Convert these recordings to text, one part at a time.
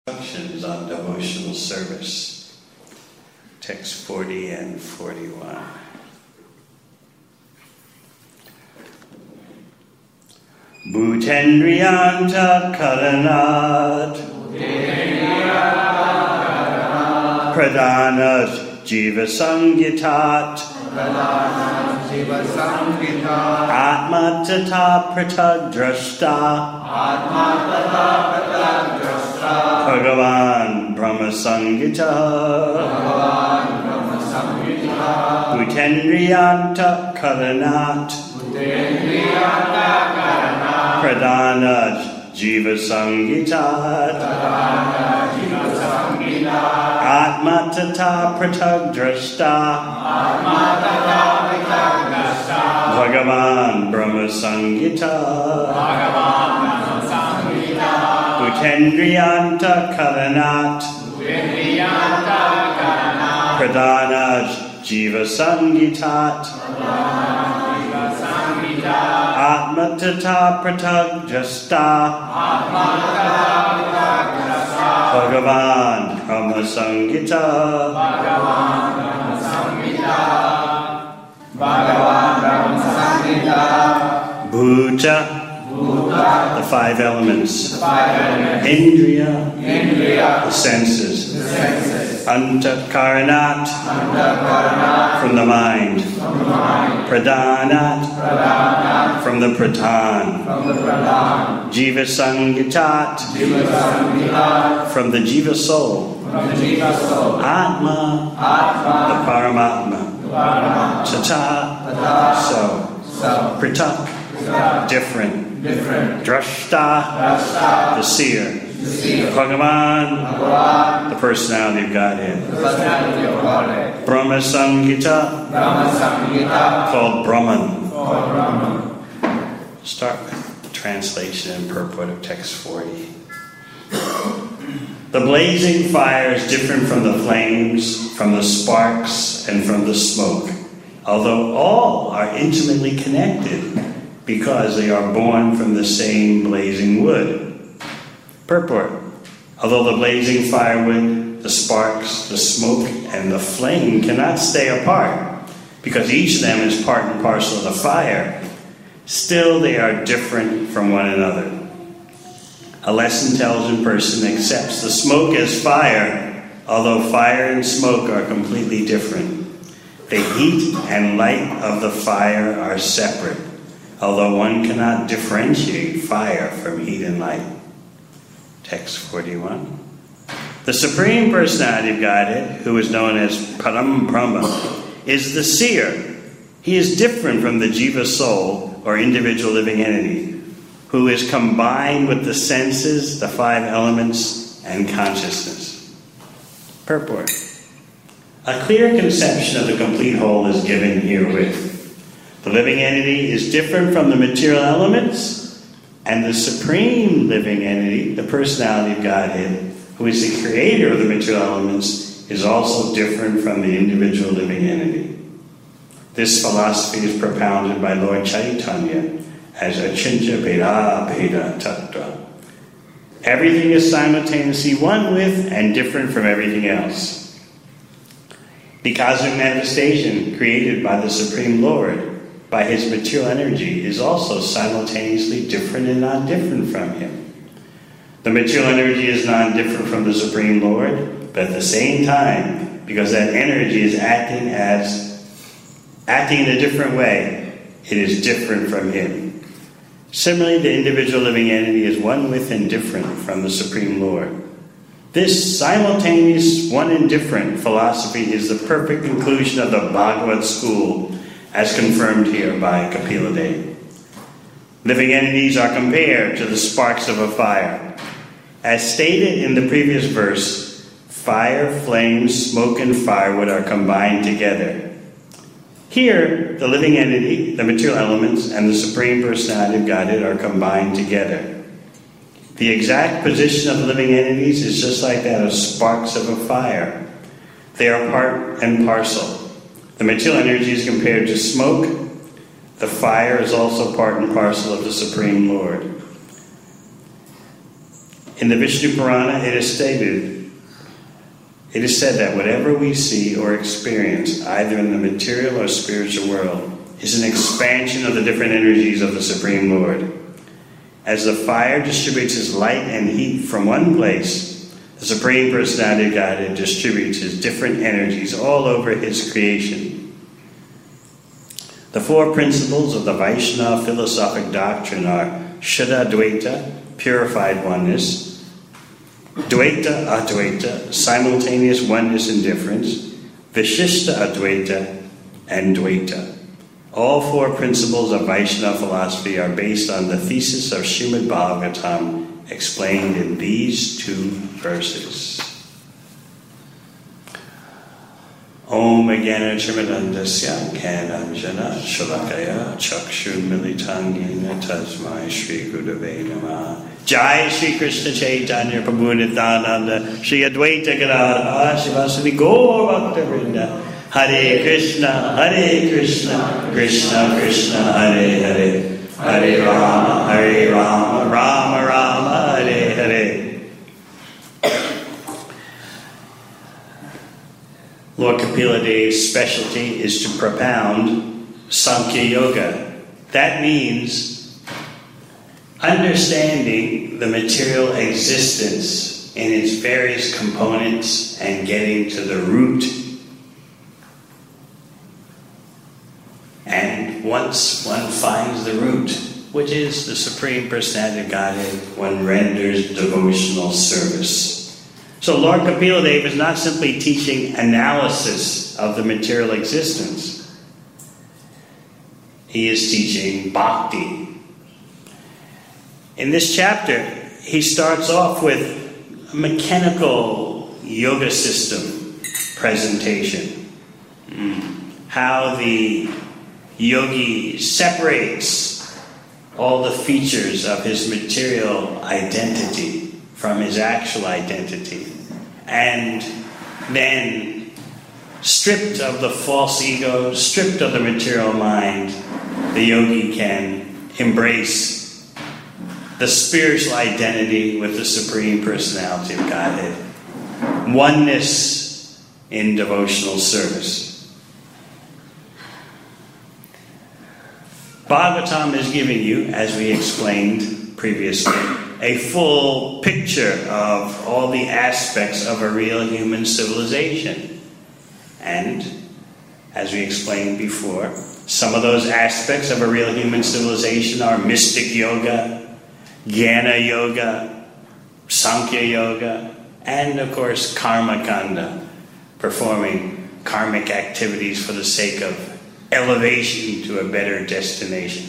Instructions on devotional service, text 40 and 41. Bhutendriyanta karanat pradhanat jiva sangitat atma tata pratag drashta Bhagavan Brahma Sangita Bhutendriyanta Karanat Pradhanat Jiva Sangitat Atma Tata Pratag Drashta Bhagavan Brahma Sangita Bhutendriyanta Karanat Pradhanat Jiva Sangitat Atma Tata Pratag Jasta Bhagavan Brahma Sangita Bhuta, the five elements. Indriya, the senses. Antakaranat, from the mind. Pradhanat, from the pradhan. Jiva Sangitat, from the jiva soul. Atma, the Paramatma. Tata, so. Pratak, different. Drashta, the seer. Bhagavan, the personality of Godhead. Brahma Sangita, called Brahman. Start with the translation and purport of text 40. The blazing fire is different from the flames, from the sparks, and from the smoke, although all are intimately connected because they are born from the same blazing wood. Purport. Although the blazing firewood, the sparks, the smoke, and the flame cannot stay apart, because each of them is part and parcel of the fire, still they are different from one another. A less intelligent person accepts the smoke as fire, although fire and smoke are completely different. The heat and light of the fire are separate, although one cannot differentiate fire from heat and light. Text 41. The Supreme Personality of Godhead, who is known as Param Brahma, is the seer. He is different from the jiva soul, or individual living entity, who is combined with the senses, the five elements, and consciousness. Purport. A clear conception of the complete whole is given herewith. The living entity is different from the material elements, and the supreme living entity, the personality of Godhead, who is the creator of the material elements, is also different from the individual living entity. This philosophy is propounded by Lord Chaitanya as Achintya Bheda Bheda Tattva. Everything is simultaneously one with and different from everything else. The cosmic manifestation created by the Supreme Lord by his material energy is also simultaneously different and not different from him. The material energy is not different from the Supreme Lord, but at the same time, because that energy is acting in a different way, it is different from him. Similarly, the individual living entity is one with and different from the Supreme Lord. This simultaneous one and different philosophy is the perfect conclusion of the Bhagavad school, as confirmed here by Kapila Deva. Living entities are compared to the sparks of a fire. As stated in the previous verse, fire, flames, smoke, and firewood are combined together. Here, the living entity, the material elements, and the Supreme Personality of Godhead are combined together. The exact position of the living entities is just like that of sparks of a fire. They are part and parcel. The material energy is compared to smoke. The fire is also part and parcel of the Supreme Lord. In the Vishnu Purana, it is said that whatever we see or experience, either in the material or spiritual world, is an expansion of the different energies of the Supreme Lord. As the fire distributes its light and heat from one place, the Supreme Personality of Godhead distributes his different energies all over his creation. The four principles of the Vaishnava philosophic doctrine are Shuddha Dvaita, purified oneness, Dvaita Advaita, simultaneous oneness and difference, Vishishta Advaita, and Dvaita. All four principles of Vaishnava philosophy are based on the thesis of Srimad Bhagavatam explained in these two verses. Om Agana Trimadandasya Kananjana Shalakaya Chakshu Militangina Tasmai Shri Gurave Namah. Jai Shri Krishna Chaitanya Prabhu Nityananda Shri Advaita Gadadhara Shivasati Gaur Bhakta Vrinda. Hare Krishna, Krishna Krishna, Hare Hare, Hare Rama, Rama Rama, Hare Hare. Lord Kapila Dev's specialty is to propound Sankhya Yoga. That means understanding the material existence in its various components and getting to the root. And once one finds the root, which is the Supreme Personality of Godhead, one renders devotional service. So Lord Kapila Dev is not simply teaching analysis of the material existence. He is teaching bhakti. In this chapter, he starts off with a mechanical yoga system presentation. How the yogi separates all the features of his material identity from his actual identity. And then, stripped of the false ego, stripped of the material mind, the yogi can embrace the spiritual identity with the Supreme Personality of Godhead. Oneness in devotional service. Bhagavatam is giving you, as we explained previously, a full picture of all the aspects of a real human civilization. And, as we explained before, some of those aspects of a real human civilization are mystic yoga, jnana yoga, Sankhya yoga, and of course karma kanda, performing karmic activities for the sake of elevation to a better destination.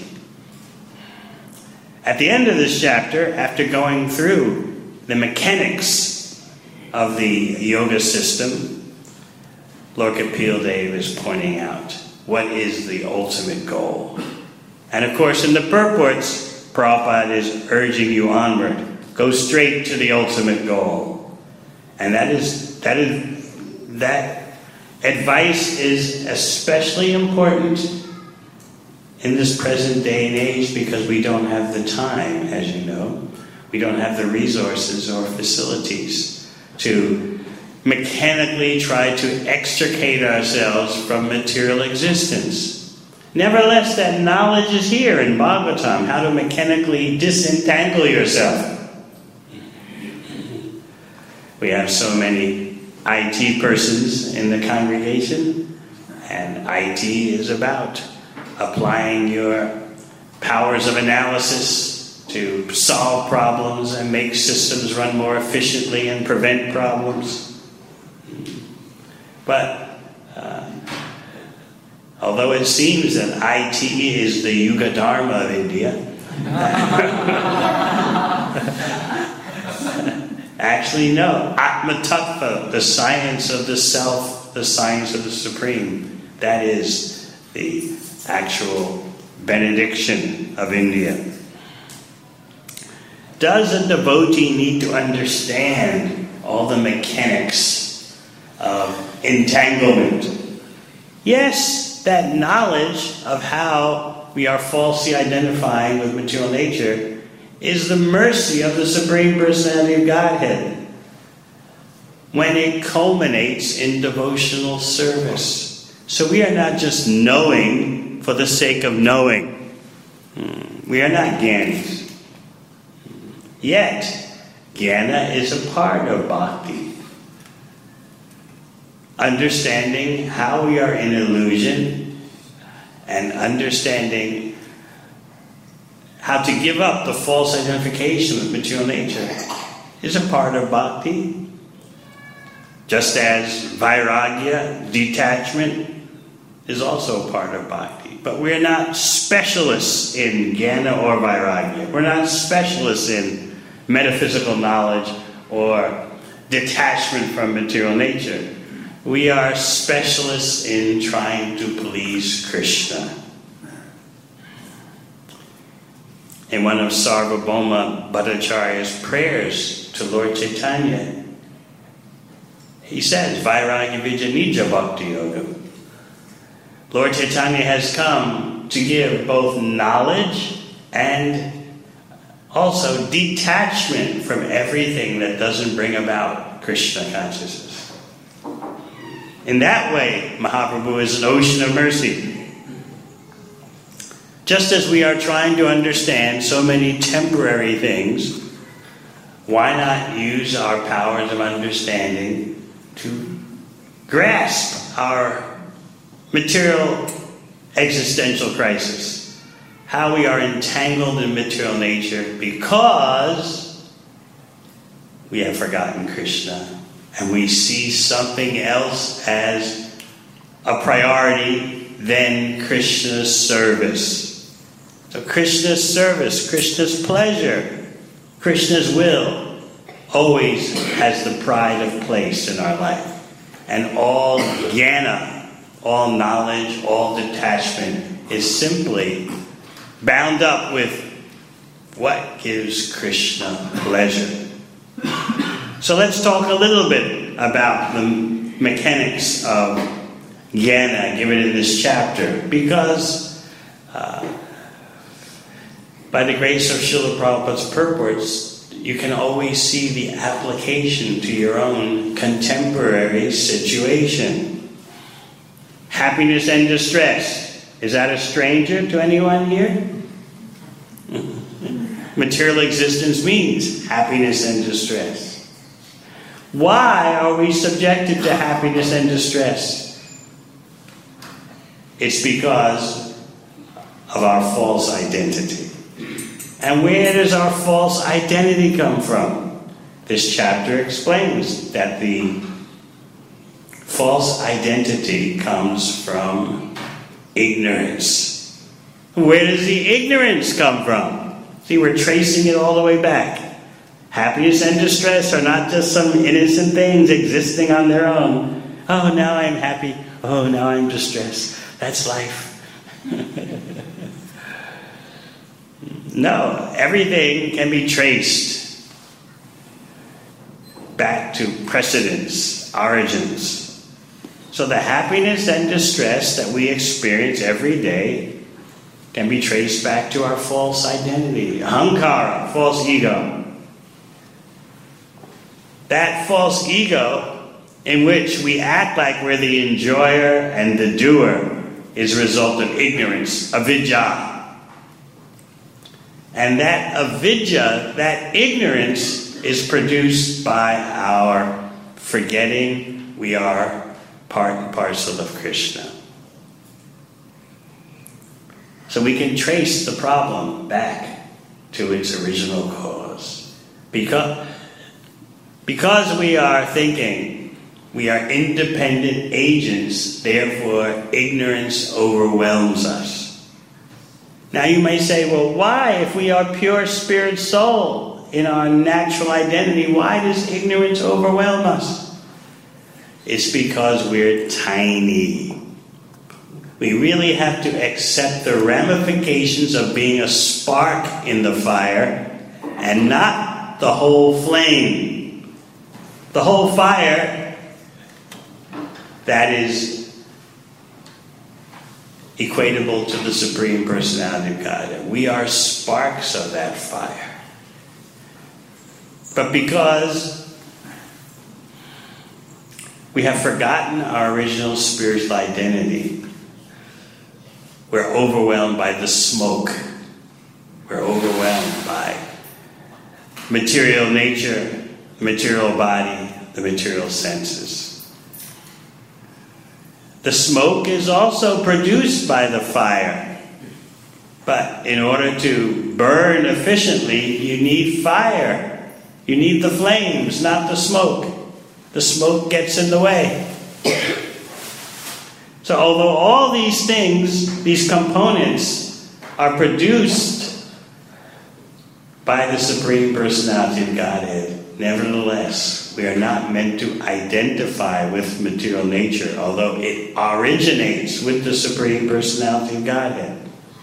At the end of this chapter, after going through the mechanics of the yoga system, Lord Kapila Dev is pointing out what is the ultimate goal. And of course, in the purports, Prabhupada is urging you onward. Go straight to the ultimate goal. And that advice is especially important in this present day and age because we don't have the time, as you know. We don't have the resources or facilities to mechanically try to extricate ourselves from material existence. Nevertheless, that knowledge is here in Bhagavatam, how to mechanically disentangle yourself. We have so many IT persons in the congregation, and IT is about applying your powers of analysis to solve problems and make systems run more efficiently and prevent problems. But although it seems that IT is the Yuga Dharma of India, actually no. Atma Tattva, the science of the self, the science of the Supreme, that is the actual benediction of India. Does a devotee need to understand all the mechanics of entanglement? Yes, that knowledge of how we are falsely identifying with material nature is the mercy of the Supreme Personality of Godhead when it culminates in devotional service. So we are not just knowing for the sake of knowing. We are not Gyanis. Yet, Jnana is a part of bhakti. Understanding how we are in illusion and understanding how to give up the false identification with material nature is a part of bhakti. Just as vairagya, detachment, is also a part of bhakti. But we're not specialists in jnana or vairagya. We're not specialists in metaphysical knowledge or detachment from material nature. We are specialists in trying to please Krishna. In one of Sarvabhauma Bhattacharya's prayers to Lord Chaitanya, he says, Vairagya Vijja Nija Bhakti Yoga. Lord Chaitanya has come to give both knowledge and also detachment from everything that doesn't bring about Krishna consciousness. In that way, Mahaprabhu is an ocean of mercy. Just as we are trying to understand so many temporary things, why not use our powers of understanding to grasp our material existential crisis? How we are entangled in material nature because we have forgotten Krishna and we see something else as a priority than Krishna's service. So Krishna's service, Krishna's pleasure, Krishna's will always has the pride of place in our life. And all jnana, all knowledge, all detachment is simply bound up with what gives Krishna pleasure. So let's talk a little bit about the mechanics of jnana given in this chapter, because by the grace of Srila Prabhupada's purports, you can always see the application to your own contemporary situation. Happiness and distress. Is that a stranger to anyone here? Material existence means happiness and distress. Why are we subjected to happiness and distress? It's because of our false identity. And where does our false identity come from? This chapter explains that the false identity comes from ignorance. Where does the ignorance come from? See, we're tracing it all the way back. Happiness and distress are not just some innocent things existing on their own. Oh, now I'm happy. Oh, now I'm distressed. That's life. No, everything can be traced back to precedents, origins. So the happiness and distress that we experience every day can be traced back to our false identity, ahankara, false ego. That false ego in which we act like we're the enjoyer and the doer is a result of ignorance, avidya. And that avidya, that ignorance, is produced by our forgetting we are part and parcel of Krishna. So we can trace the problem back to its original cause. Because we are thinking we are independent agents, therefore ignorance overwhelms us. Now you may say, well, why, if we are pure spirit soul in our natural identity, why does ignorance overwhelm us? It's because we're tiny. We really have to accept the ramifications of being a spark in the fire and not the whole flame. The whole fire, that is equatable to the Supreme Personality of God. We are sparks of that fire. But because we have forgotten our original spiritual identity, we're overwhelmed by the smoke. We're overwhelmed by material nature, the material body, the material senses. The smoke is also produced by the fire. But in order to burn efficiently, you need fire. You need the flames, not the smoke. The smoke gets in the way. So although all these things, these components, are produced by the Supreme Personality of Godhead, nevertheless, we are not meant to identify with material nature, although it originates with the Supreme Personality of Godhead.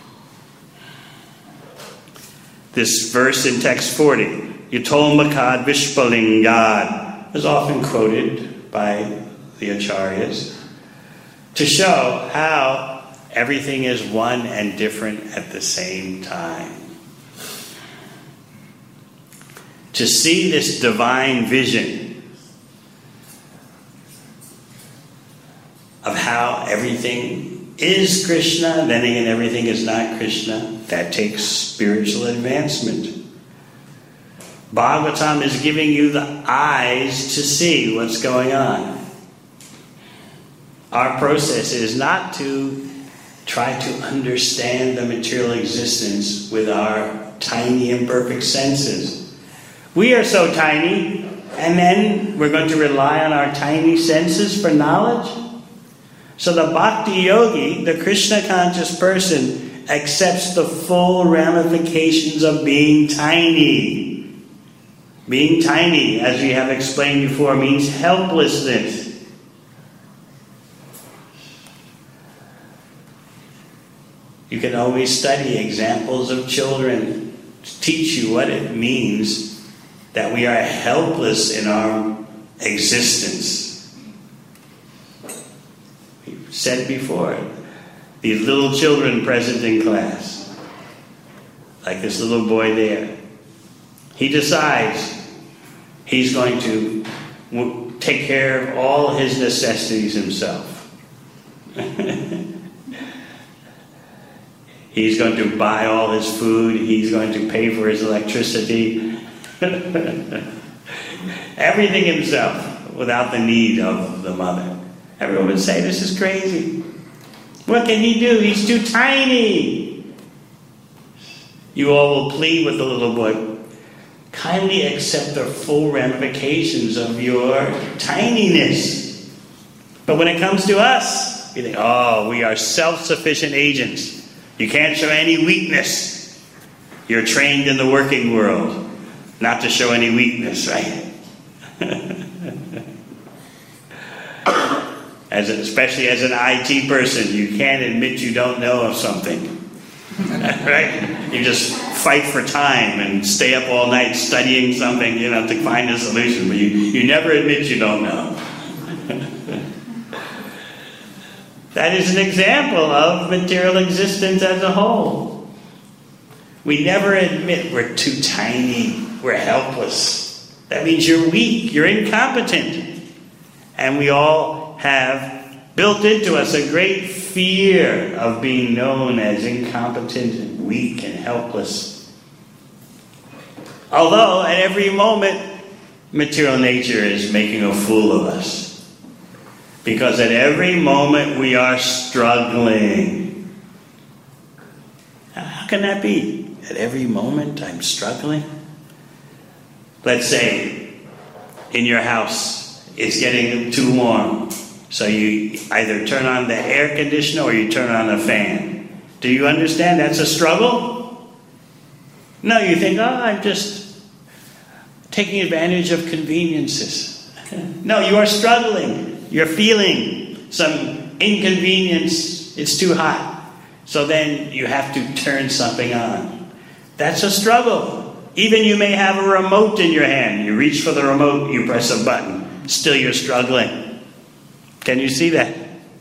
This verse in text 40, Yatol Makad Vishpalingad, is often quoted by the Acharyas to show how everything is one and different at the same time. To see this divine vision of how everything is Krishna, then again everything is not Krishna, that takes spiritual advancement. Bhagavatam is giving you the eyes to see what's going on. Our process is not to try to understand the material existence with our tiny imperfect senses. We are so tiny, and then we're going to rely on our tiny senses for knowledge? So the bhakti yogi, the Krishna conscious person, accepts the full ramifications of being tiny. Being tiny, as we have explained before, means helplessness. You can always study examples of children to teach you what it means that we are helpless in our existence. We've said before, these little children present in class, like this little boy there, he decides he's going to take care of all his necessities himself. He's going to buy all his food. He's going to pay for his electricity. Everything himself without the need of the mother. Everyone would say, this is crazy. What can he do? He's too tiny. You all will plead with the little boy, kindly accept the full ramifications of your tininess. But when it comes to us, you think, oh, we are self-sufficient agents. You can't show any weakness. You're trained in the working world not to show any weakness, right? Especially as an IT person, you can't admit you don't know of something. Right? You just fight for time and stay up all night studying something, to find a solution. But you never admit you don't know. That is an example of material existence as a whole. We never admit we're too tiny, we're helpless. That means you're weak, you're incompetent. And we all have built into us a great fear of being known as incompetent and weak and helpless. Although at every moment, material nature is making a fool of us. Because at every moment we are struggling. How can that be? At every moment I'm struggling? Let's say in your house it's getting too warm. So you either turn on the air conditioner or you turn on the fan. Do you understand that's a struggle? No, you think, I'm just taking advantage of conveniences. No, you are struggling. You're feeling some inconvenience. It's too hot. So then you have to turn something on. That's a struggle. Even you may have a remote in your hand. You reach for the remote, you press a button. Still you're struggling. Can you see that?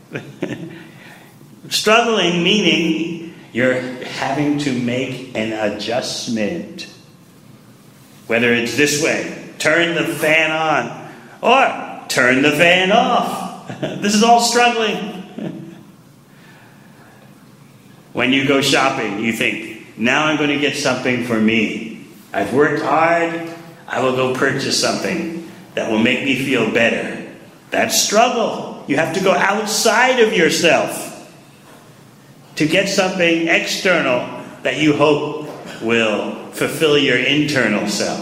Struggling meaning you're having to make an adjustment. Whether it's this way, turn the fan on, or turn the fan off. This is all struggling. When you go shopping, you think, now I'm going to get something for me. I've worked hard. I will go purchase something that will make me feel better. That's struggle. You have to go outside of yourself to get something external that you hope will fulfill your internal self.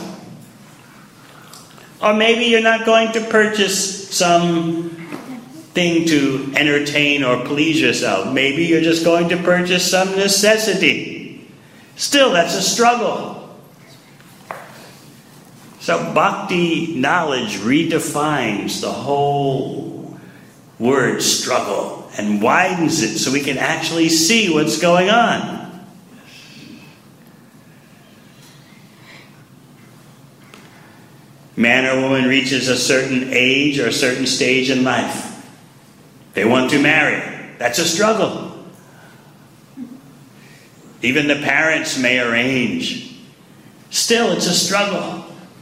Or maybe you're not going to purchase some thing to entertain or please yourself. Maybe you're just going to purchase some necessity. Still, that's a struggle. So bhakti knowledge redefines the whole word struggle and widens it so we can actually see what's going on. Man or woman reaches a certain age or a certain stage in life. They want to marry. That's a struggle. Even the parents may arrange. Still, it's a struggle.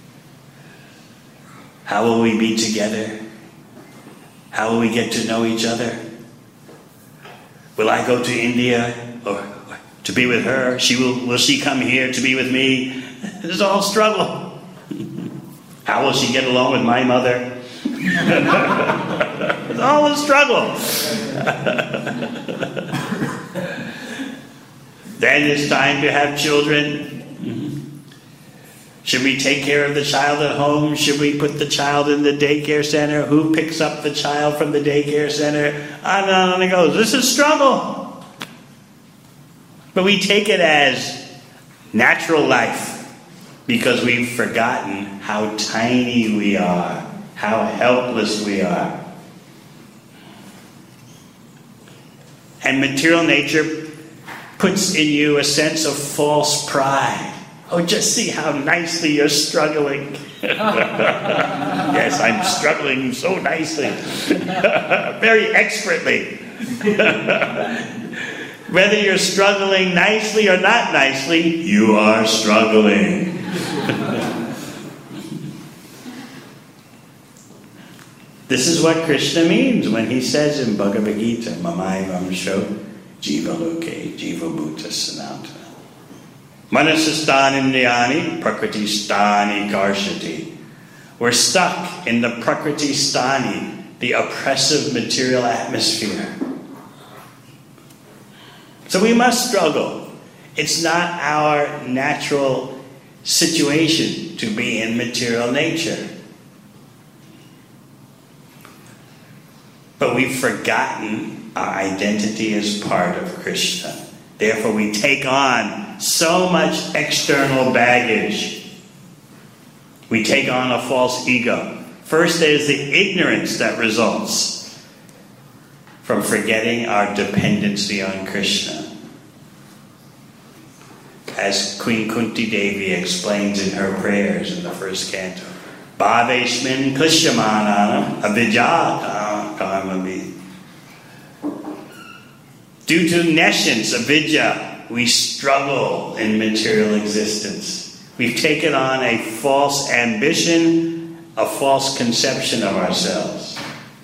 How will we be together? How will we get to know each other? Will I go to India or to be with her? Will she come here to be with me? It's all struggle. How will she get along with my mother? It's all a struggle. Then it's time to have children. Should we take care of the child at home? Should we put the child in the daycare center? Who picks up the child from the daycare center? On and on it goes. This is struggle. But we take it as natural life because we've forgotten how tiny we are, how helpless we are. And material nature puts in you a sense of false pride. Oh, just see how nicely you're struggling. Yes, I'm struggling so nicely. Very expertly. Whether you're struggling nicely or not nicely, you are struggling. This is what Krishna means when he says in Bhagavad Gita, Mamai Vamsho Jiva Loke Jiva Bhuta Sanatana. Manasastani Niyani Prakriti Stani Karshati. We're stuck in the Prakriti Stani, the oppressive material atmosphere. So we must struggle. It's not our natural situation to be in material nature. But we've forgotten our identity as part of Krishna. Therefore, we take on so much external baggage. We take on a false ego. First, there's the ignorance that results from forgetting our dependency on Krishna. As Queen Kunti Devi explains in her prayers in the first canto, Bhaveshmin Klishyamananam Avijata Karmami. Due to nescience, avidya, we struggle in material existence. We've taken on a false ambition, a false conception of ourselves.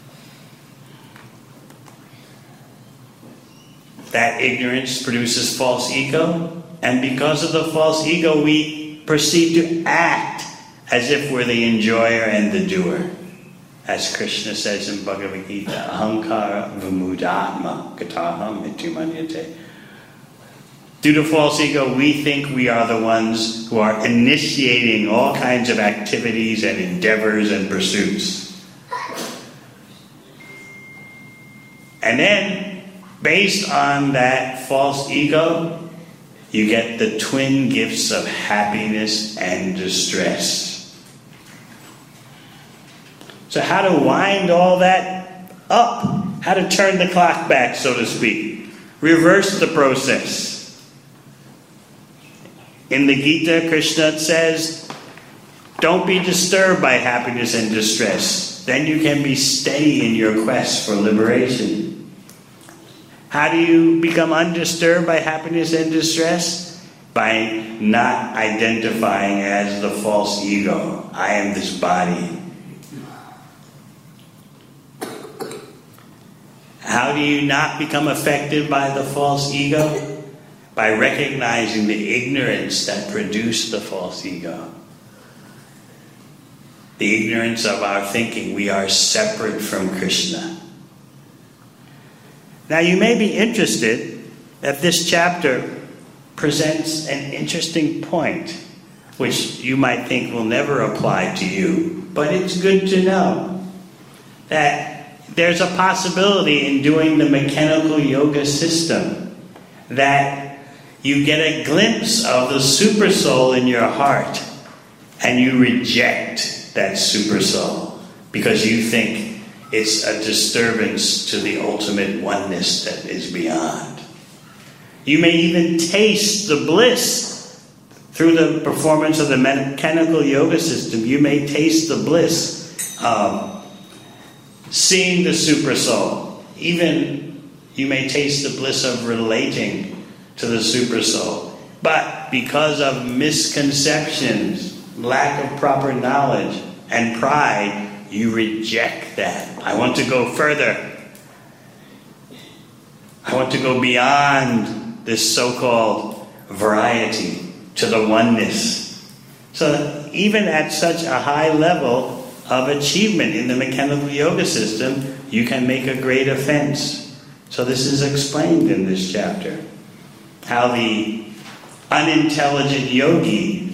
That ignorance produces false ego, and because of the false ego, we proceed to act as if we're the enjoyer and the doer. As Krishna says in Bhagavad Gita, Ahankara Vimudatma Kataham Itimanyate. Due to false ego, we think we are the ones who are initiating all kinds of activities and endeavors and pursuits. And then, based on that false ego, you get the twin gifts of happiness and distress. So how to wind all that up? How to turn the clock back, so to speak? Reverse the process. In the Gita, Krishna says, don't be disturbed by happiness and distress. Then you can be steady in your quest for liberation. How do you become undisturbed by happiness and distress? By not identifying as the false ego. I am this body. How do you not become affected by the false ego? By recognizing the ignorance that produced the false ego. The ignorance of our thinking. We are separate from Krishna. Now you may be interested that this chapter presents an interesting point, which you might think will never apply to you, but it's good to know that there's a possibility in doing the mechanical yoga system that you get a glimpse of the super soul in your heart and you reject that super soul because you think it's a disturbance to the ultimate oneness that is beyond. You may even taste the bliss through the performance of the mechanical yoga system. You may taste the bliss of seeing the super soul. Even you may taste the bliss of relating to the super soul. But because of misconceptions, lack of proper knowledge, and pride, you reject that. I want to go further. I want to go beyond this so-called variety to the oneness. So even at such a high level of achievement in the mechanical yoga system, you can make a great offense. So this is explained in this chapter. How the unintelligent yogi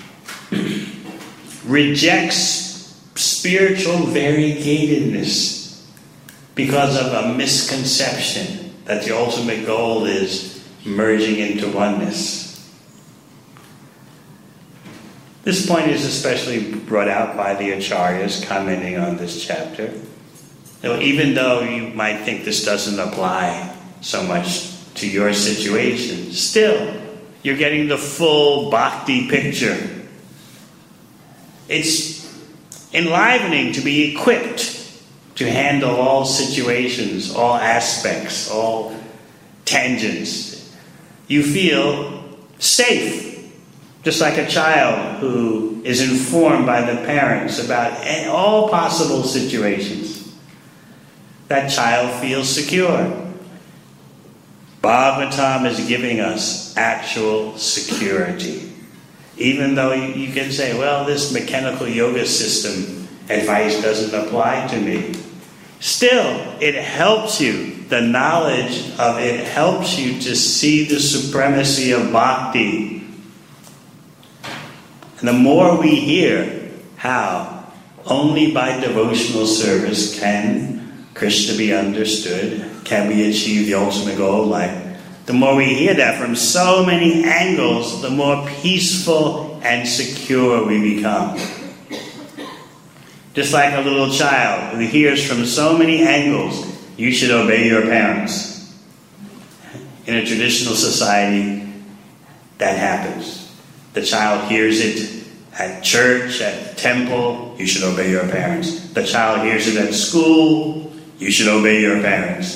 rejects spiritual variegatedness because of a misconception that the ultimate goal is merging into oneness. This point is especially brought out by the Acharyas commenting on this chapter. Even though you might think this doesn't apply so much to your situation, still, you're getting the full bhakti picture. It's enlivening to be equipped to handle all situations, all aspects, all tangents. You feel safe, just like a child who is informed by the parents about all possible situations. That child feels secure. Bhagavatam is giving us actual security. Even though you can say, well, this mechanical yoga system advice doesn't apply to me. Still, it helps you. The knowledge of it helps you to see the supremacy of bhakti. And the more we hear how only by devotional service can Krishna be understood, can we achieve the ultimate goal of life, the more we hear that from so many angles, the more peaceful and secure we become. Just like a little child who hears from so many angles, you should obey your parents. In a traditional society, that happens. The child hears it at church, at temple, you should obey your parents. The child hears it at school, you should obey your parents.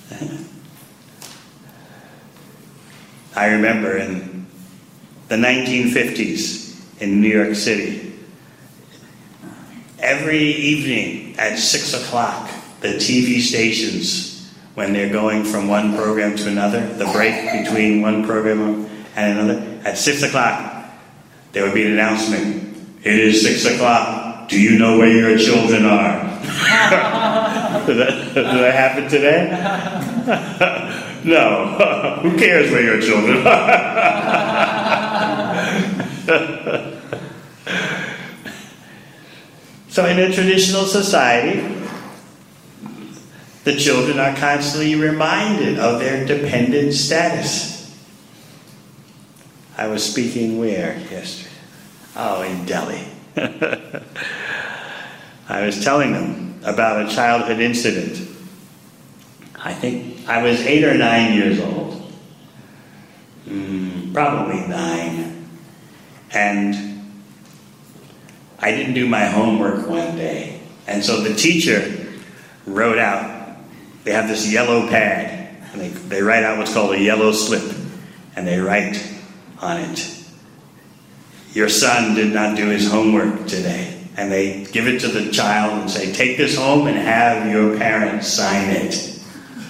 I remember in the 1950s in New York City, every evening at 6 o'clock, the TV stations, when they're going from one program to another, the break between one program and another, at 6 o'clock, there would be an announcement. It is 6 o'clock. Do you know where your children are? Did that happen today? No. Who cares where your children are? So in a traditional society, the children are constantly reminded of their dependent status. I was speaking where yesterday? Oh, in Delhi. I was telling them about a childhood incident. I think I was 8 or 9 years old. Probably 9. And I didn't do my homework one day. And so the teacher wrote out, they have this yellow pad, and they write out what's called a yellow slip. And they write on it, your son did not do his homework today. And they give it to the child and say, take this home and have your parents sign it.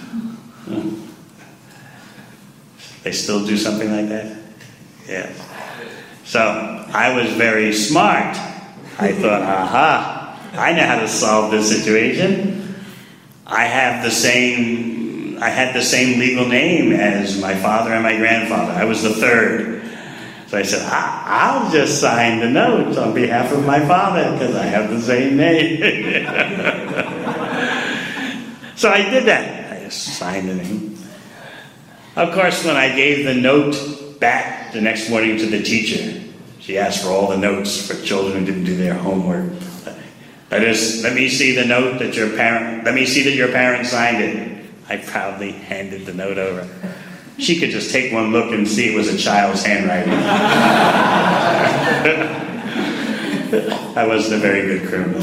They still do something like that? Yeah. So I was very smart. I thought, aha, I know how to solve this situation. I had the same legal name as my father and my grandfather. I was the third. So I said, I'll just sign the note on behalf of my father because I have the same name. So I did that. I just signed the name. Of course, when I gave the note back the next morning to the teacher, she asked for all the notes for children who didn't do their homework. Let me see the note that let me see that your parents signed it. I proudly handed the note over. She could just take one look and see it was a child's handwriting. I wasn't a very good criminal.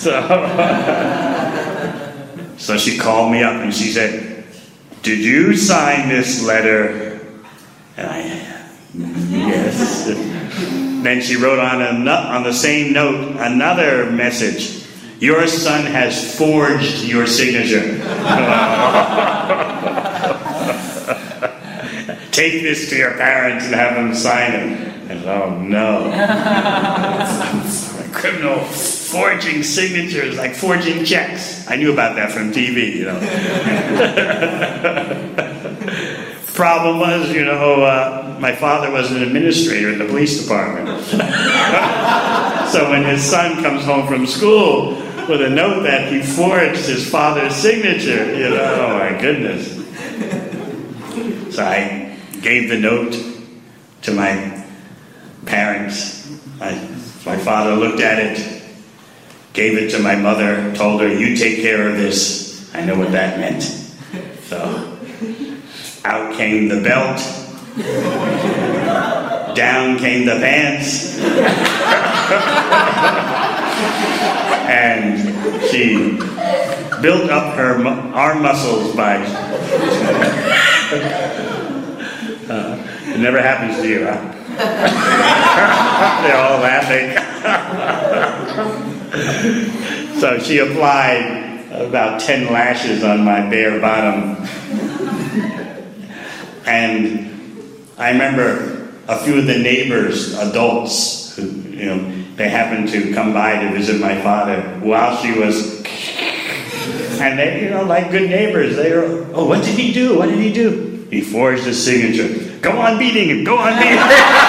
So she called me up and she said, did you sign this letter? And yes. Then she wrote on the same note another message. Your son has forged your signature. Take this to your parents and have them sign it. And oh no. Criminal forging signatures, like forging checks. I knew about that from TV, you know. Problem was, my father was an administrator in the police department. So when his son comes home from school with a note that he forged his father's signature, oh my goodness. So I gave the note to my parents. My father looked at it, gave it to my mother, told her, you take care of this. I know what that meant. So out came the belt, down came the pants, and she built up her arm muscles by... It never happens to you, huh? They're all laughing. So she applied about 10 lashes on my bare bottom. And I remember a few of the neighbors, adults, who, they happened to come by to visit my father while she was... And they, like good neighbors, they were, oh, what did he do? What did he do? He forged his signature. Go on beating him. Go on beating him.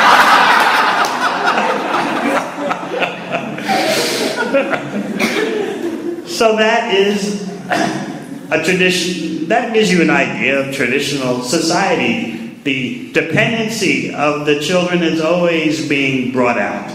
So that is a tradition. That gives you an idea of traditional society. The dependency of the children is always being brought out.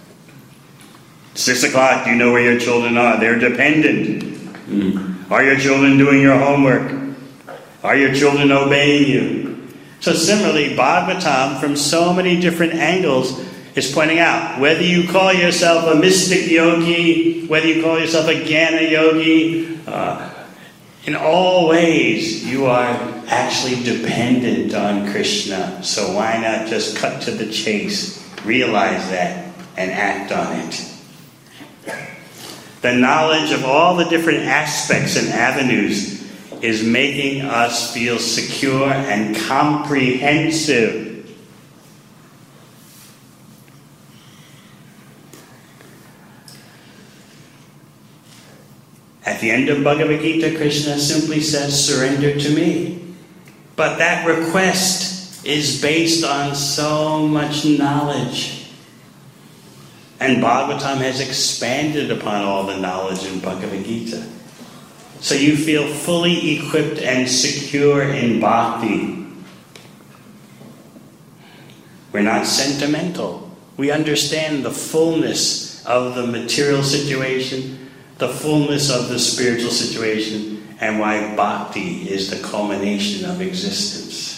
6 o'clock, you know where your children are. They're dependent. Are your children doing your homework? Are your children obeying you? So similarly, Bhagavatam, from so many different angles, is pointing out, whether you call yourself a mystic yogi, whether you call yourself a Jnana yogi, in all ways you are actually dependent on Krishna. So why not just cut to the chase, realize that, and act on it? The knowledge of all the different aspects and avenues is making us feel secure and comprehensive. At the end of Bhagavad Gita, Krishna simply says, surrender to me. But that request is based on so much knowledge. And Bhagavatam has expanded upon all the knowledge in Bhagavad Gita. So you feel fully equipped and secure in bhakti. We're not sentimental. We understand the fullness of the material situation, the fullness of the spiritual situation, and why bhakti is the culmination of existence.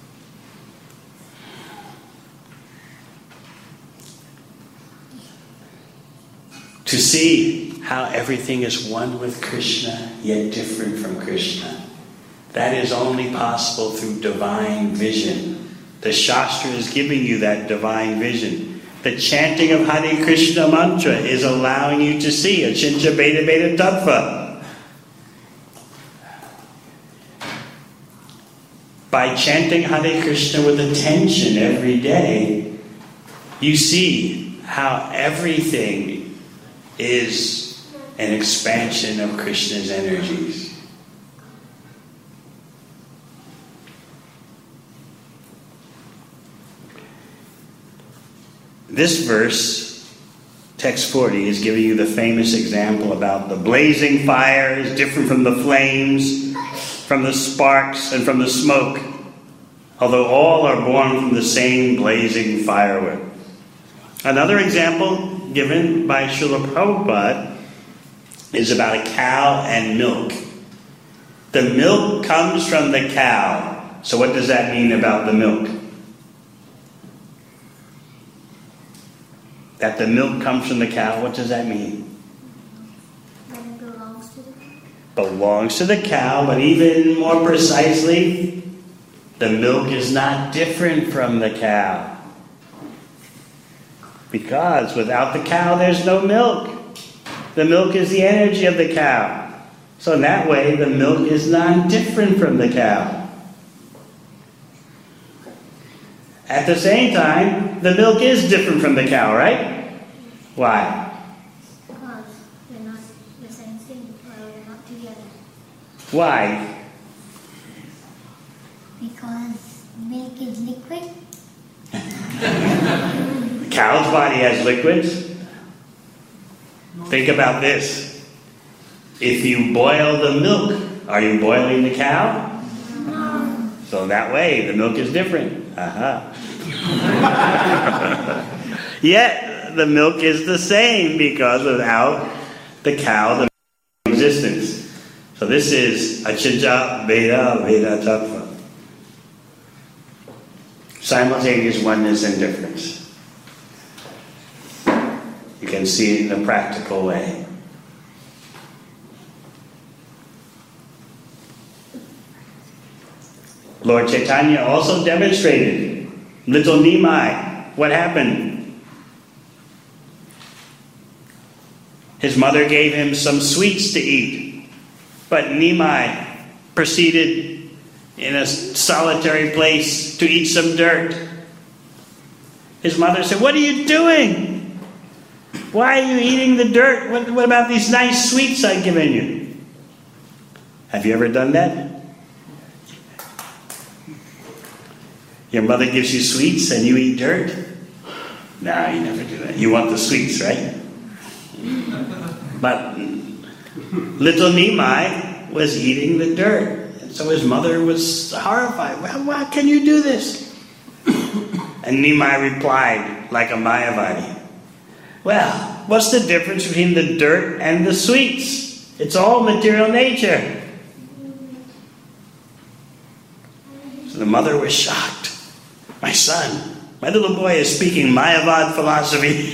To see how everything is one with Krishna, yet different from Krishna. That is only possible through divine vision. The Shastra is giving you that divine vision. The chanting of Hare Krishna mantra is allowing you to see Achincha Bheda Bheda Tattva. By chanting Hare Krishna with attention every day, you see how everything is an expansion of Krishna's energies. This verse, text 40, is giving you the famous example about the blazing fire is different from the flames, from the sparks, and from the smoke, although all are born from the same blazing firewood. Another example given by Srila Prabhupada is about a cow and milk. The milk comes from the cow. So what does that mean about the milk? That the milk comes from the cow, what does that mean? That it belongs to the cow. Belongs to the cow, but even more precisely, the milk is not different from the cow. Because without the cow, there's no milk. The milk is the energy of the cow. So in that way, the milk is not different from the cow. At the same time, the milk is different from the cow, right? Why? Because they're not the same thing, or they're not together. Why? Because milk is liquid. The cow's body has liquids. Think about this. If you boil the milk, are you boiling the cow? No. So that way, the milk is different. Yet, the milk is the same because without the cow, the milk is existence. So this is Achincha Bheda Bheda Tattva. Simultaneous oneness and difference. You can see it in a practical way. Lord Chaitanya also demonstrated. Little Nimai, what happened? His mother gave him some sweets to eat, but Nimai proceeded in a solitary place to eat some dirt. His mother said, "What are you doing? Why are you eating the dirt? What about these nice sweets I've given you?" Have you ever done that? Your mother gives you sweets and you eat dirt? No, you never do that. You want the sweets, right? But little Nimai was eating the dirt. And so his mother was horrified. "Well, why can you do this?" And Nimai replied, like a Mayavadi, "Well, what's the difference between the dirt and the sweets? It's all material nature." So the mother was shocked. My son, my little boy is speaking Mayavad philosophy.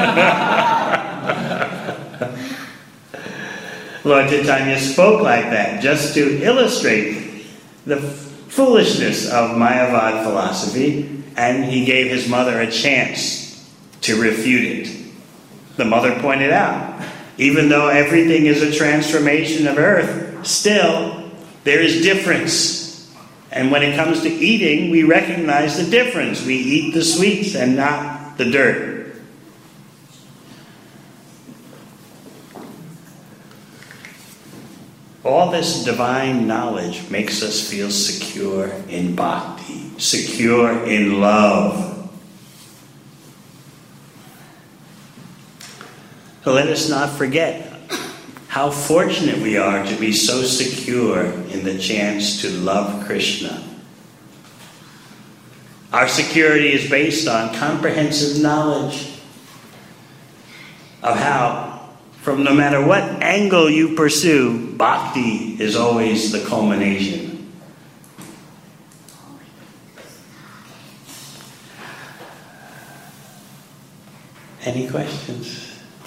Lord Chaitanya spoke like that just to illustrate the foolishness of Mayavad philosophy, and he gave his mother a chance to refute it. The mother pointed out, even though everything is a transformation of earth, still there is difference. And when it comes to eating, we recognize the difference. We eat the sweets and not the dirt. All this divine knowledge makes us feel secure in bhakti, secure in love. So let us not forget how fortunate we are to be so secure in the chance to love Krishna. Our security is based on comprehensive knowledge of how, from no matter what angle you pursue, bhakti is always the culmination. Any questions?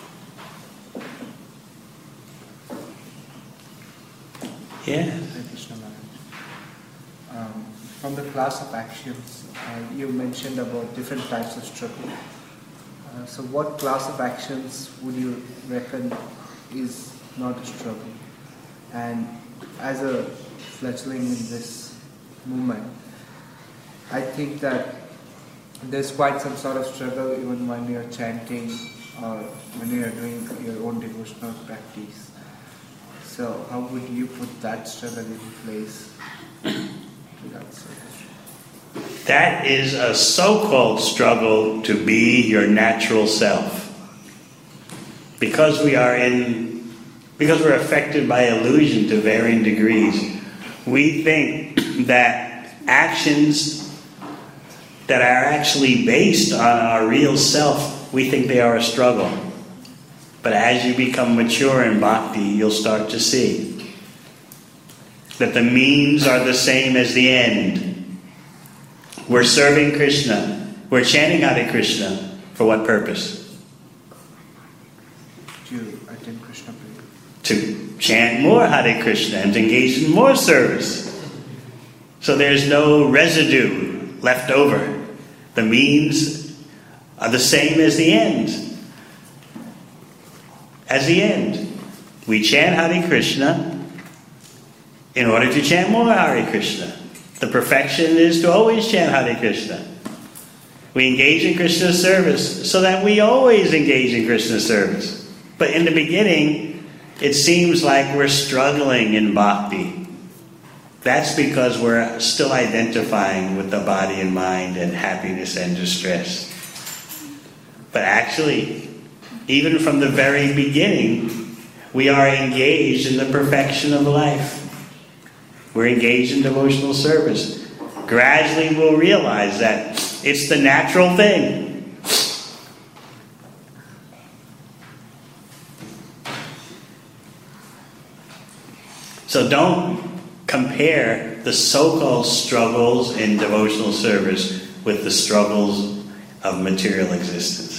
Yeah. Krishna Maharaj. From the class of actions, you mentioned about different types of struggle. So what class of actions would you reckon is not a struggle? And as a fledgling in this movement, I think that there's quite some sort of struggle even when you're chanting or when you're doing your own devotional practice. So how would you put that struggle in place without service? That is a so-called struggle to be your natural self. Because we're affected by illusion to varying degrees, we think that actions that are actually based on our real self, we think they are a struggle. But as you become mature in bhakti, you'll start to see that the means are the same as the end. We're serving Krishna. We're chanting Hare Krishna. For what purpose? To attend Krishna prayer. To chant more Hare Krishna and to engage in more service. So there's no residue left over. The means are the same as the end. As the end. We chant Hare Krishna in order to chant more Hare Krishna. The perfection is to always chant Hare Krishna. We engage in Krishna's service so that we always engage in Krishna's service. But in the beginning, it seems like we're struggling in bhakti. That's because we're still identifying with the body and mind and happiness and distress. But actually, even from the very beginning, we are engaged in the perfection of life. We're engaged in devotional service. Gradually we'll realize that it's the natural thing. So don't compare the so-called struggles in devotional service with the struggles of material existence.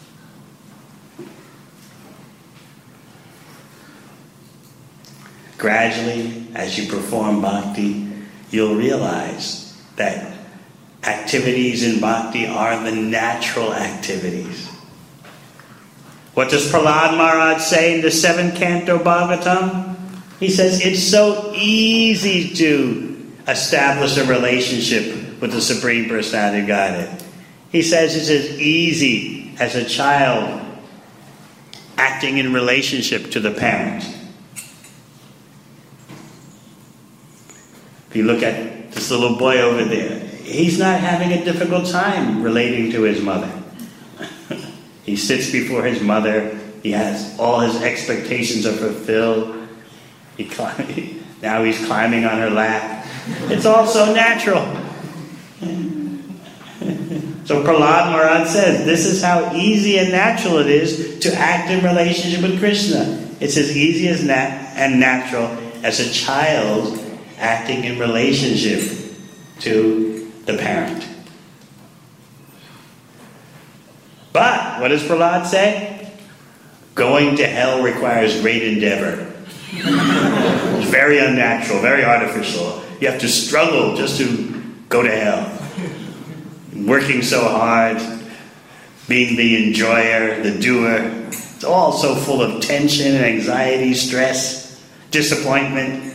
Gradually, as you perform bhakti, you'll realize that activities in bhakti are the natural activities. What does Prahlad Maharaj say in the 7th canto Bhagavatam? He says it's so easy to establish a relationship with the Supreme Personality of Godhead. He says it's as easy as a child acting in relationship to the parent. If you look at this little boy over there, he's not having a difficult time relating to his mother. He sits before his mother. He has all his expectations are fulfilled. Now he's climbing on her lap. It's all so natural. So Prahlad Maharaj says, this is how easy and natural it is to act in relationship with Krishna. It's as easy as and natural as a child acting in relationship to the parent. But, what does Prahlad say? Going to hell requires great endeavor. It's very unnatural, very artificial. You have to struggle just to go to hell. Working so hard, being the enjoyer, the doer. It's all so full of tension and anxiety, stress, disappointment,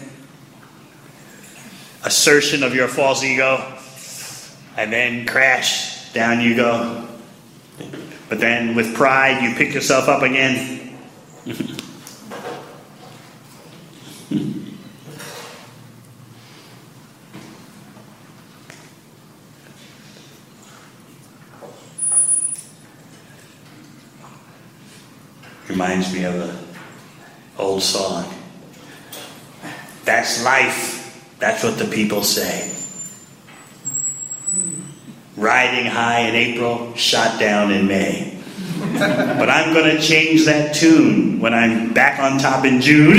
assertion of your false ego, and then crash, down you go. But then with pride, you pick yourself up again. Reminds me of an old song. That's life. That's what the people say. Riding high in April, shot down in May. But I'm going to change that tune when I'm back on top in June.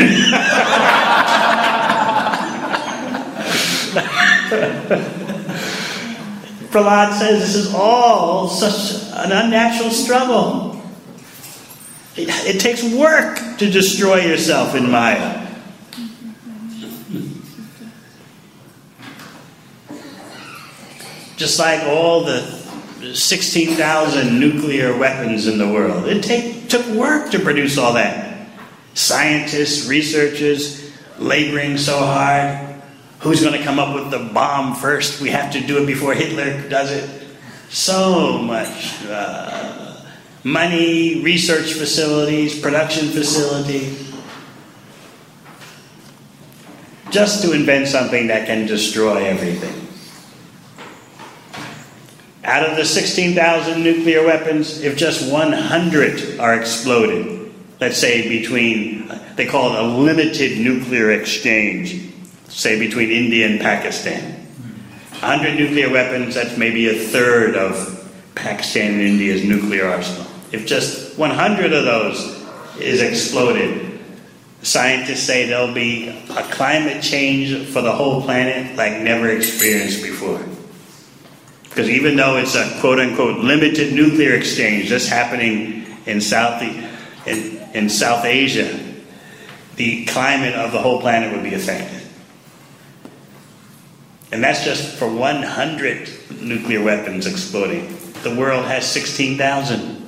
Prahlad says this is all such an unnatural struggle. It takes work to destroy yourself in Maya. Just like all the 16,000 nuclear weapons in the world. It took work to produce all that. Scientists, researchers, laboring so hard. Who's going to come up with the bomb first? We have to do it before Hitler does it. So much money, research facilities, production facilities. Just to invent something that can destroy everything. Out of the 16,000 nuclear weapons, if just 100 are exploded, let's say they call it a limited nuclear exchange, say between India and Pakistan. 100 nuclear weapons, that's maybe a third of Pakistan and India's nuclear arsenal. If just 100 of those is exploded, scientists say there'll be a climate change for the whole planet like never experienced before. Because even though it's a quote-unquote limited nuclear exchange just happening in South Asia, the climate of the whole planet would be affected. And that's just for 100 nuclear weapons exploding. The world has 16,000.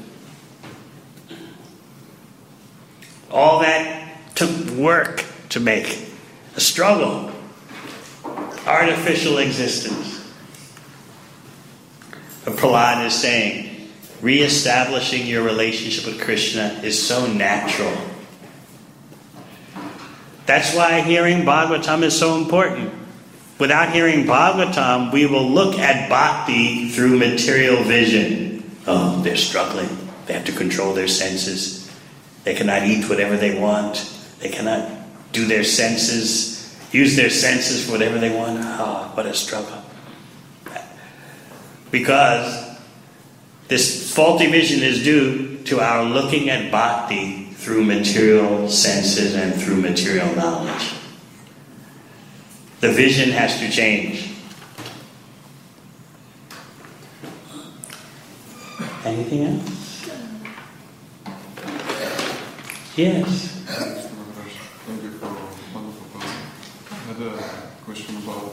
All that took work to make. A struggle. Artificial existence. But Prahlad is saying, re-establishing your relationship with Krishna is so natural. That's why hearing Bhagavatam is so important. Without hearing Bhagavatam, we will look at bhakti through material vision. Oh, they're struggling. They have to control their senses. They cannot eat whatever they want. They cannot do their senses, use their senses for whatever they want. Oh, what a struggle. Because this faulty vision is due to our looking at bhakti through material senses and through material knowledge. The vision has to change. Anything else? Yes. Thank you for a wonderful question. I had a question about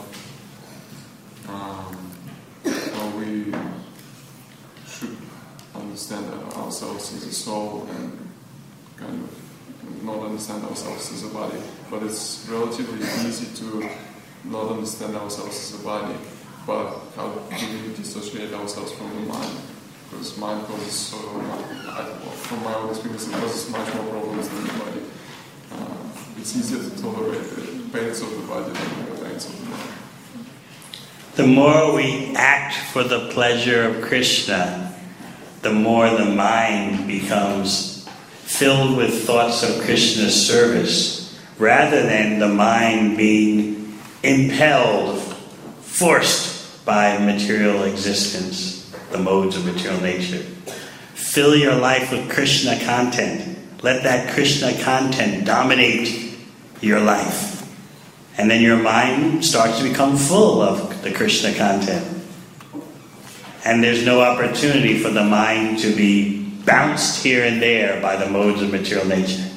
how we should understand ourselves as a soul and kind of not understand ourselves as a body. But it's relatively easy to not understand ourselves as a body. But how do we dissociate ourselves from the mind? Because mind causes so much, from my own experience, it causes much more problems than the body. It's easier to tolerate the pains of the body than the pains of the mind. The more we act for the pleasure of Krishna, the more the mind becomes filled with thoughts of Krishna's service, rather than the mind being impelled, forced by material existence, the modes of material nature. Fill your life with Krishna content. Let that Krishna content dominate your life. And then your mind starts to become full of the Krishna content. And there's no opportunity for the mind to be bounced here and there by the modes of material nature.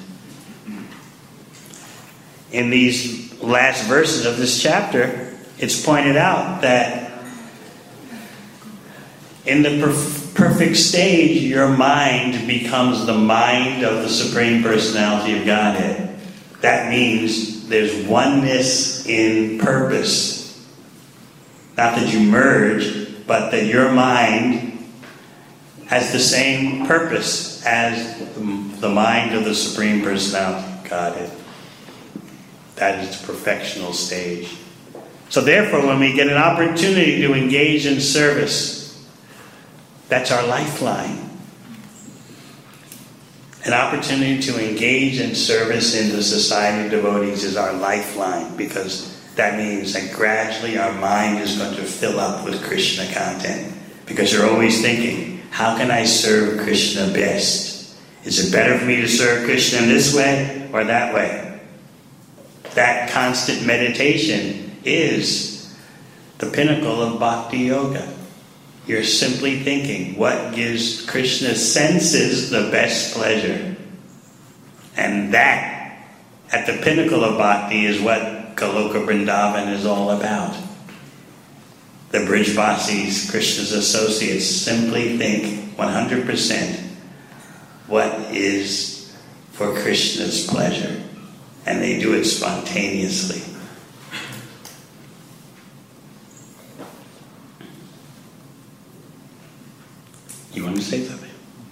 In these last verses of this chapter, it's pointed out that in the perfect stage, your mind becomes the mind of the Supreme Personality of Godhead. That means there's oneness in purpose. Not that you merge, but that your mind has the same purpose as the mind of the Supreme Personality of Godhead. That is the perfectional stage. So therefore, when we get an opportunity to engage in service, that's our lifeline. An opportunity to engage in service in the society of devotees is our lifeline, because that means that gradually our mind is going to fill up with Krishna content. Because you're always thinking, how can I serve Krishna best? Is it better for me to serve Krishna in this way or that way? That constant meditation is the pinnacle of bhakti yoga. You're simply thinking, what gives Krishna's senses the best pleasure? And that, at the pinnacle of bhakti, is what Goloka Vrindavan is all about. The Brijvasis, Krishna's associates, simply think 100% what is for Krishna's pleasure, and they do it spontaneously. You want to say something?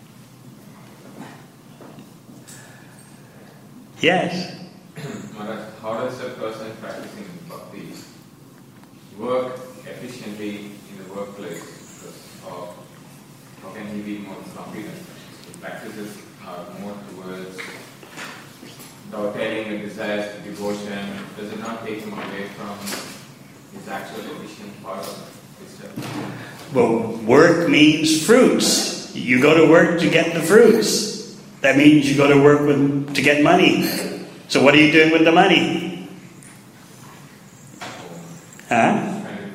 Yes. Maharaj, how does a person practicing bhakti work efficiently in the workplace? Because, how can he be more confident? His practices are more towards dovetailing the desires, the devotion. Does it not take him away from his actual efficient part of his stuff? Well, work means fruits. You go to work to get the fruits. That means you go to work to get money. So what are you doing with the money? Huh?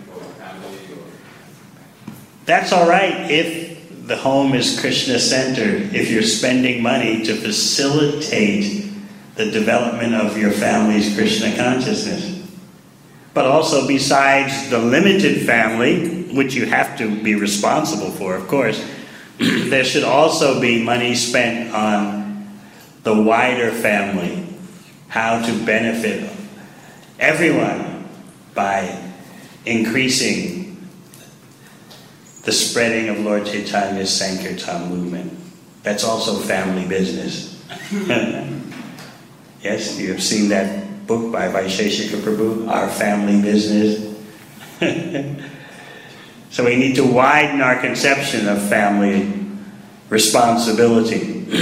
That's all right if the home is Krishna-centered, if you're spending money to facilitate the development of your family's Krishna consciousness. But also, besides the limited family, which you have to be responsible for, of course, there should also be money spent on the wider family, how to benefit everyone by increasing the spreading of Lord Chaitanya's Sankirtan movement. That's also family business. Yes, you have seen that book by Vaisheshika Prabhu, Our Family Business. So we need to widen our conception of family responsibility.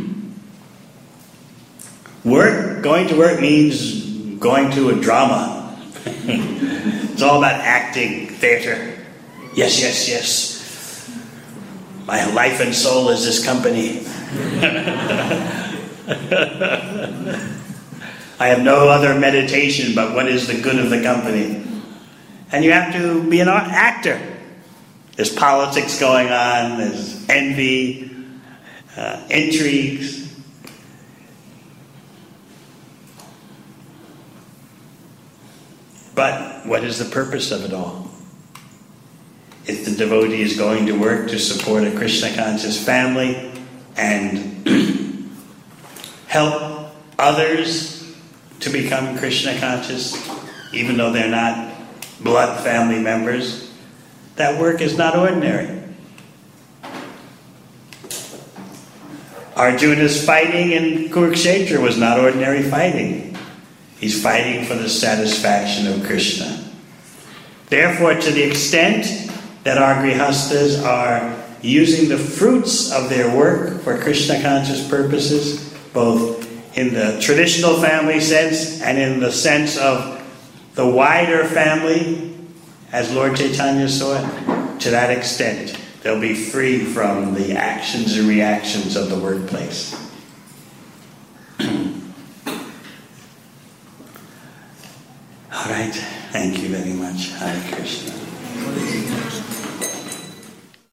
Going to work means going to a drama. It's all about acting, theater. Yes, yes, yes. My life and soul is this company. I have no other meditation but what is the good of the company. And you have to be an actor. There's politics going on, there's envy, intrigues. But what is the purpose of it all? If the devotee is going to work to support a Krishna conscious family and help others to become Krishna conscious, even though they're not blood family members, that work is not ordinary. Arjuna's fighting in Kurukshetra was not ordinary fighting. He's fighting for the satisfaction of Krishna. Therefore, to the extent that our grihastas are using the fruits of their work for Krishna conscious purposes, both in the traditional family sense and in the sense of the wider family, as Lord Chaitanya saw it, to that extent, they'll be free from the actions and reactions of the workplace. All right. Thank you very much. Hare Krishna.